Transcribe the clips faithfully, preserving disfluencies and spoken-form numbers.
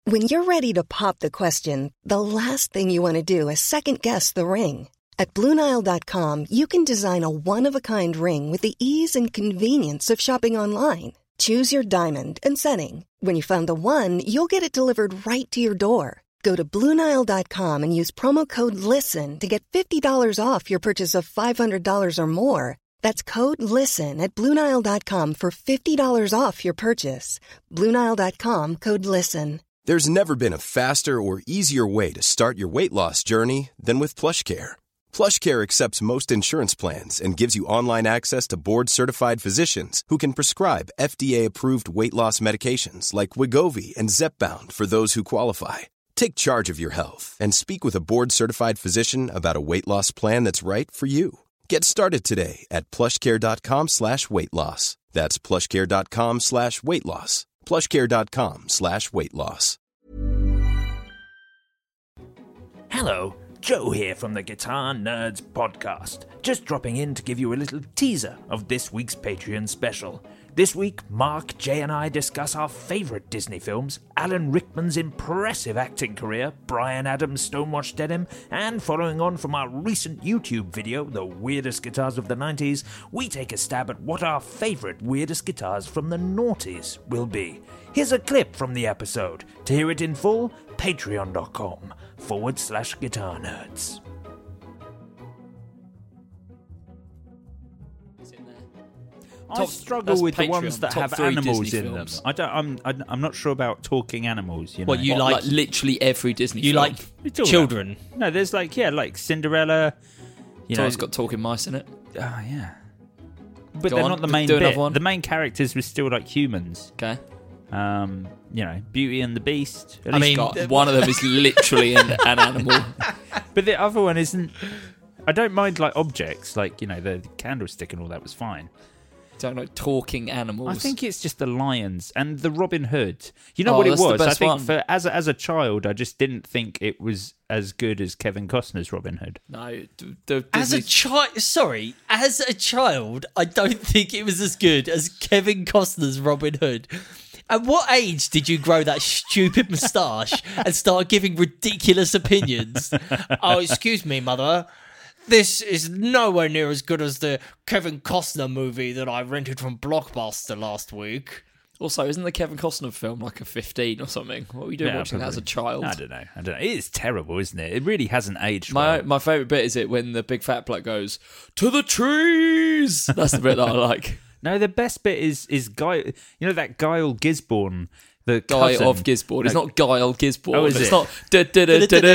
When you're ready to pop the question, the last thing you want to do is second-guess the ring. At Blue Nile dot com, you can design a one-of-a-kind ring with the ease and convenience of shopping online. Choose your diamond and setting. When you find the one, you'll get it delivered right to your door. Go to Blue Nile dot com and use promo code LISTEN to get fifty dollars off your purchase of five hundred dollars or more. That's code LISTEN at Blue Nile dot com for fifty dollars off your purchase. Blue Nile dot com, code LISTEN. There's never been a faster or easier way to start your weight loss journey than with PlushCare. PlushCare accepts most insurance plans and gives you online access to board-certified physicians who can prescribe F D A-approved weight loss medications like Wegovy and Zepbound for those who qualify. Take charge of your health and speak with a board-certified physician about a weight loss plan that's right for you. Get started today at plushcare.com slash weight loss. That's plushcare.com slash weight loss. plushcare.com slash weight loss. Hello, Joe here from the Guitar Nerds podcast. Just dropping in to give you a little teaser of this week's Patreon special. This week, Mark, Jay and I discuss our favourite Disney films, Alan Rickman's impressive acting career, Bryan Adams' Stonewashed Denim, and following on from our recent YouTube video, The Weirdest Guitars of the nineties, we take a stab at what our favourite weirdest guitars from the noughties will be. Here's a clip from the episode. To hear it in full, patreon.com forward slash guitar nerds. I Top- struggle that's with the Patreon, ones that top have three animals Disney in films. them. I don't. I'm. I'm I'm not sure about talking animals. You know. What, you What, like- like literally every Disney You film. like It's all children? about- No, there's like yeah, like Cinderella. You It's know, always got talking mice in it. oh yeah. But Go they're on, not the do main another bit. one. The main characters were still like humans. Okay. Um, you know, Beauty and the Beast. At I least- mean, God, one of them is literally an, an animal. but the other one isn't. I don't mind like objects, like you know the candlestick and all that was fine. Don't know, talking animals. I think it's just the lions and the Robin Hood. You know Oh, what it that's the was? I best think one. for as a, as a child, I just didn't think it was as good as Kevin Costner's Robin Hood. no. d- The As a Disney- child, sorry, as a child, I don't think it was as good as Kevin Costner's Robin Hood. At what age did you grow that stupid moustache and start giving ridiculous opinions? Oh, excuse me, mother. This is nowhere near as good as the Kevin Costner movie that I rented from Blockbuster last week. Also, isn't the Kevin Costner film like a fifteen or something? What were you doing Yeah, watching that as a child? I don't know. I don't know. It is terrible, isn't it? It really hasn't aged My well. my favourite bit is it when the big fat bloke goes, "To the trees!" That's the bit that I like. No, the best bit is is Guy. You know that Guile Gisborne, the Guy cousin of Gisborne. It's No, not Guile Gisborne. Oh, is it's it? not. da- da- da- da-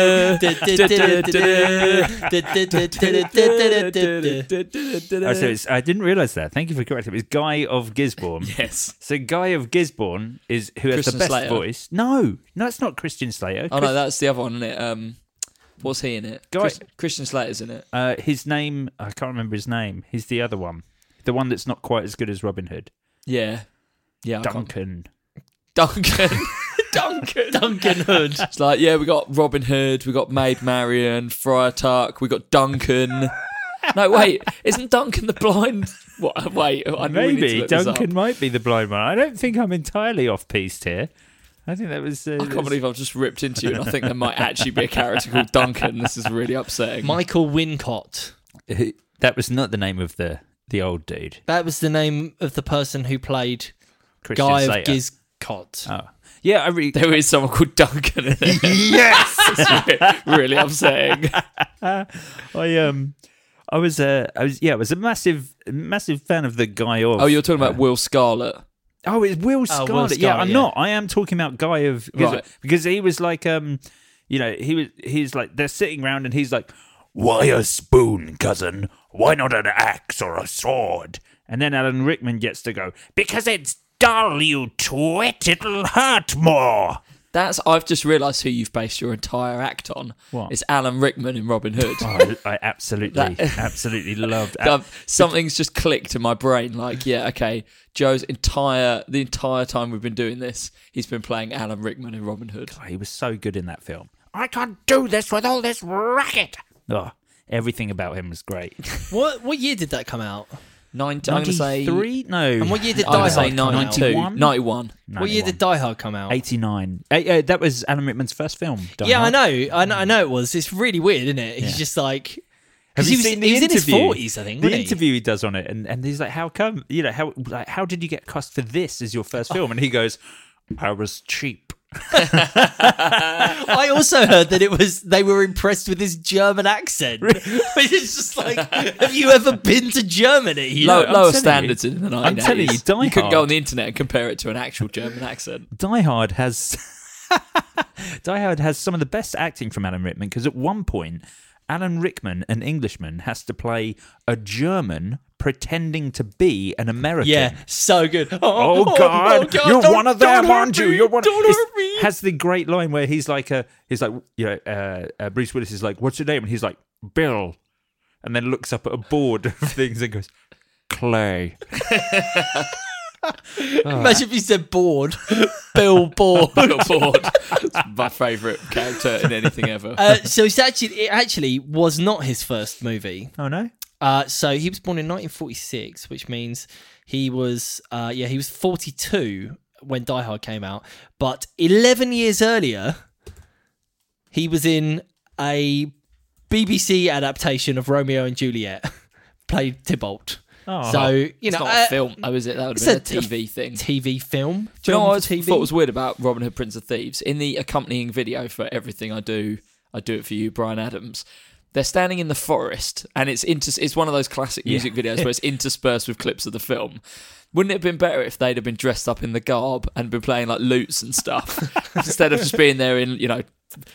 da- Oh, so it's, I didn't realise that. Thank you for correcting me. It's Guy of Gisborne. Yes. So Guy of Gisborne is who has Christian the best Slater. voice. No, no, it's not Christian Slater. Oh Chris- no, that's the other one, isn't it? Um, what's he in it? Guy- Chris- Christian Slater's in it. uh, his name, I can't remember his name. He's the other one, the one that's not quite as good as Robin Hood. Yeah, yeah. I can't- Duncan. Duncan. Duncan. Duncan Hood. It's like, yeah, we got Robin Hood, we got Maid Marian, Friar Tuck, we got Duncan. No, wait, isn't Duncan the blind? What? Wait, I really need to Maybe look this Duncan up. might be the blind one. I don't think I'm entirely off piste here. I think that was. Uh, I can't believe I've just ripped into you, and I think there might actually be a character called Duncan. This is really upsetting. Michael Wincott. that was not the name of the the old dude. That was the name of the person who played Christian Guy Slater. of Giscott. Oh, yeah. I really. There is someone called Duncan in it. Yes. It's re- really upsetting. I um. I was uh, I was yeah, I was a massive massive fan of the Guy of. Oh, you're talking about uh, Will Scarlett. Oh, it's Will Will Scarlett. yeah, Scarlett, I'm yeah. not. I am talking about Guy of because, Right. because he was like um, you know, he was he's like they're sitting around and he's like, why a spoon, cousin? Why not an axe or a sword? And then Alan Rickman gets to go because it's dull, you twit. It'll hurt more. That's. I've just realised who you've based your entire act on. What? It's Alan Rickman in Robin Hood. Oh, I, I absolutely, That- absolutely loved. Um, Something's just clicked in my brain. Like, yeah, okay. Joe's entire the entire time we've been doing this, he's been playing Alan Rickman in Robin Hood. He was so good in that film. I can't do this with all this racket. Oh, everything about him was great. What what year did that come out? ninety, I'm going to say... ninety-three? No. And what year did I'm Die going to say Hard come out? ninety-two. ninety-one. What year did Die Hard come out? eighty-nine. Uh, uh, that was Alan Rickman's first film. Die yeah, Hard. I know. I know. I know it was. It's really weird, isn't it? He's Yeah. just like. Have Because you he was, seen the he was in his interview? forties, I think. The wasn't interview he does on it, and, and he's like, "How come? You know, how like how did you get cast for this as your first film?" And he goes, "I was cheap." I also heard that it was they were impressed with his German accent. Which is just like, have you ever been to Germany? You Low, know, lower telling standards you. in the I'm nineties. telling you, Die You couldn't go Hard. on the internet and compare it to an actual German accent. Die Hard has Die Hard has some of the best acting from Alan Rickman because at one point, Alan Rickman, an Englishman, has to play a German pretending to be an American. yeah, so good. Oh, Oh God! oh, God, You're don't- one of don't them, hurt aren't you? me, You're one. Don't It's- hurt me. Has the great line where he's like, uh, he's like, you know, uh, uh, Bruce Willis is like, "What's your name?" And he's like, "Bill," and then looks up at a board of things and goes, "Clay." Imagine if he said bored. Bill Bored. Billboard. It's my favourite character in anything ever. Uh, so it's actually it actually was not his first movie. Oh no! Uh, so he was born in nineteen forty-six, which means he was uh, yeah he was forty-two when Die Hard came out. But eleven years earlier, he was in a B B C adaptation of Romeo and Juliet, played Tybalt. Oh. So you it's know, not uh, a film, though, is it? That would have it's been a a T V thing. T V film. Do you know film what I for T V? thought was weird about Robin Hood, Prince of Thieves? In the accompanying video for Everything I Do, I Do It For You, Bryan Adams, they're standing in the forest, and it's inter- it's one of those classic music videos where it's interspersed with clips of the film. Wouldn't it have been better if they'd have been dressed up in the garb and been playing like lutes and stuff instead of just being there in, you know,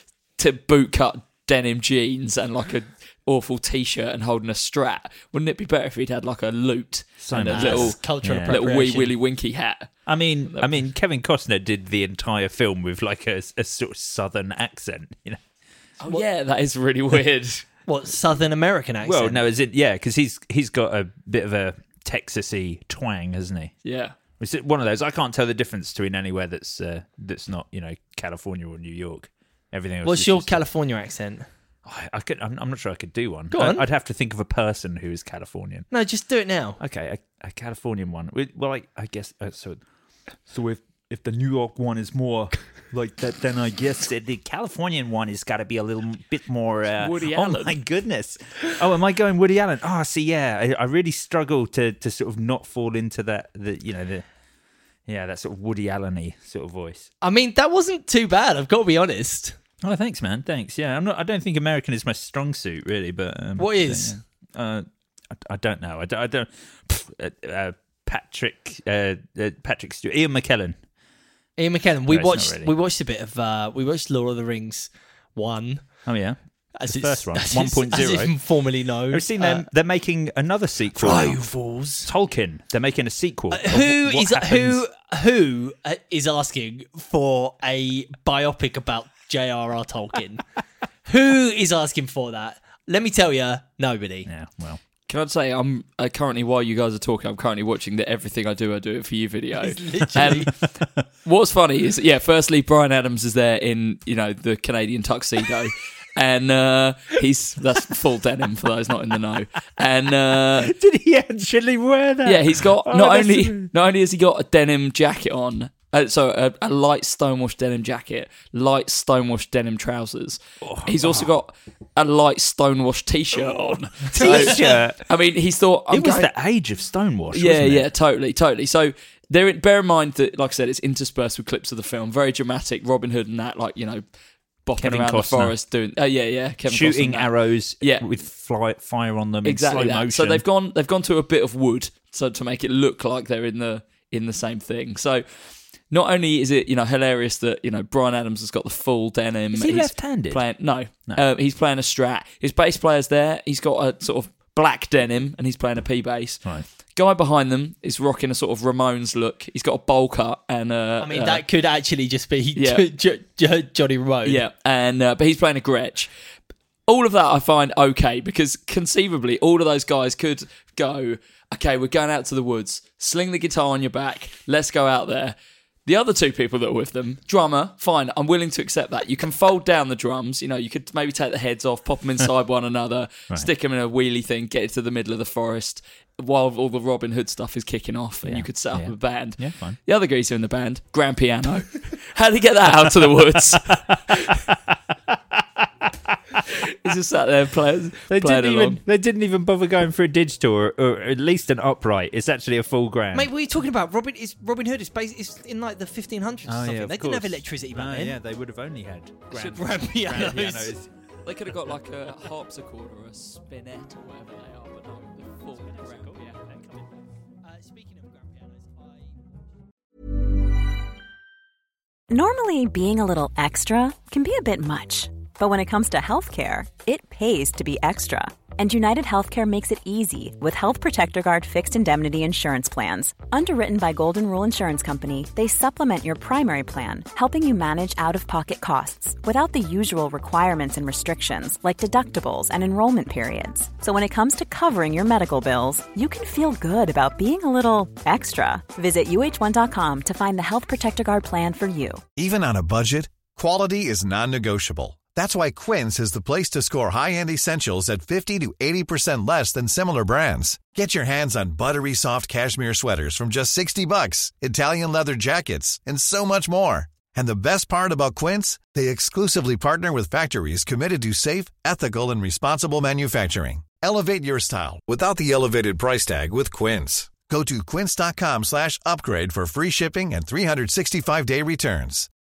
t- boot-cut denim jeans and like a awful t-shirt and holding a strap? Wouldn't it be better if he'd had like a lute So and a nice. little cultural Yeah. little wee appropriation. willy winky hat? I mean, I mean, Kevin Costner did the entire film with like a, a sort of southern accent, you know. Oh yeah, that is really weird. What, Southern American accent? Well, no, is it? Yeah, because he's he's got a bit of a Texasy twang, hasn't he? Yeah. It's one of those. I can't tell the difference between anywhere that's uh, that's not, you know, California or New York. Everything else. What's is your just- California accent? I, I could. I'm, I'm not sure I could do one. Go on. I, I'd have to think of a person who is Californian. No, just do it now. Okay, a, a Californian one. Well, I, I guess uh, so. So if if the New York one is more like that, then I guess that the Californian one has got to be a little bit more. Uh, Woody oh Allen. my goodness! Oh, am I going Woody Allen? Oh, see, yeah, I, I really struggle to to sort of not fall into that. The you know the yeah that sort of Woody Allen-y sort of voice. I mean, that wasn't too bad. I've got to be honest. Oh, thanks, man. Thanks. Yeah, I'm not. I don't think American is my strong suit, really. But um, What is? Uh, I, I don't know. I don't. I don't pff, uh, uh, Patrick. Uh, uh, Patrick Stewart. Ian McKellen. Ian McKellen. We No, it's not watched. really. We watched a bit of. Uh, we watched Lord of the Rings one. Oh yeah. As The it's, first one, as one it's- point as oh. it's formerly known. I've seen Uh, them. They're making another sequel. now. Rivals. Tolkien. They're making a sequel. Uh, of who what is happens- who who uh, is asking for a biopic about J R R Tolkien? Who is asking for that? Let me tell you, nobody. Yeah. Well. Can I say I'm uh, currently, while you guys are talking, I'm currently watching the Everything I Do, I Do It For You video. Literally. And what's funny is, yeah, firstly, Bryan Adams is there in, you know, the Canadian tuxedo. And uh, he's, that's full denim for those not in the know. And uh, Did he actually wear that? yeah, he's got, Oh, not that's only amazing. not only has he got a denim jacket on, Uh, so a, a light stonewashed denim jacket, light stonewashed denim trousers. Oh, He's also got a light stonewashed t-shirt on. T-shirt. I mean, he's thought I'm It was going- the age of Stonewash. yeah, wasn't it? yeah, totally, totally. So there, bear in mind that, like I said, it's interspersed with clips of the film, very dramatic. Robin Hood and that, like you know, bopping Kevin around the Costner. forest doing. Oh yeah, yeah, Kevin Shooting Costner. arrows. Yeah. With fly, fire on them. Exactly In slow that. motion. So they've gone, they've gone to a bit of wood, so to make it look like they're in the in the same thing. So. Not only is it, you know, hilarious that, you know, Bryan Adams has got the full denim. Is he he's left-handed? Playing, no. No. Uh, he's playing a Strat. His bass player's there. He's got a sort of black denim and he's playing a P bass. Right. Guy behind them is rocking a sort of Ramones look. He's got a bowl cut and... Uh, I mean, uh, that could actually just be Yeah. J- J- J- Johnny Ramone. Yeah, and uh, but he's playing a Gretsch. All of that I find okay because conceivably all of those guys could go, okay, we're going out to the woods, sling the guitar on your back, let's go out there. The other two people that were with them, drummer, fine, I'm willing to accept that. You can fold down the drums, you know, you could maybe take the heads off, pop them inside one another, right. stick them in a wheelie thing, get it to the middle of the forest while all the Robin Hood stuff is kicking off, and yeah. you could set up yeah. a band. Yeah, fine. The other geezer in the band, grand piano. How do you get that out to the woods? He's just sat there playing, they playing didn't along. Even, they didn't even bother going for a digital or, or at least an upright. It's actually a full grand. Mate, what are you talking about? Robin is Robin Hood is based is in like the fifteen hundreds or oh, something. Yeah, they course. didn't have electricity back no, then. Yeah, they would have only had grand, grand pianos. Grand pianos. They could have got like a harpsichord or a spinet or whatever they are, but no, the full grand piano. Uh, speaking of grand pianos, I... Normally, being a little extra can be a bit much. But when it comes to healthcare, it pays to be extra. And United Healthcare makes it easy with Health Protector Guard fixed indemnity insurance plans. Underwritten by Golden Rule Insurance Company, they supplement your primary plan, helping you manage out-of-pocket costs without the usual requirements and restrictions like deductibles and enrollment periods. So when it comes to covering your medical bills, you can feel good about being a little extra. Visit U H one dot com to find the Health Protector Guard plan for you. Even on a budget, quality is non-negotiable. That's why Quince is the place to score high-end essentials at fifty to eighty percent less than similar brands. Get your hands on buttery soft cashmere sweaters from just sixty bucks, Italian leather jackets, and so much more. And the best part about Quince, they exclusively partner with factories committed to safe, ethical, and responsible manufacturing. Elevate your style without the elevated price tag with Quince. Go to quince.com slash upgrade for free shipping and three sixty-five day returns.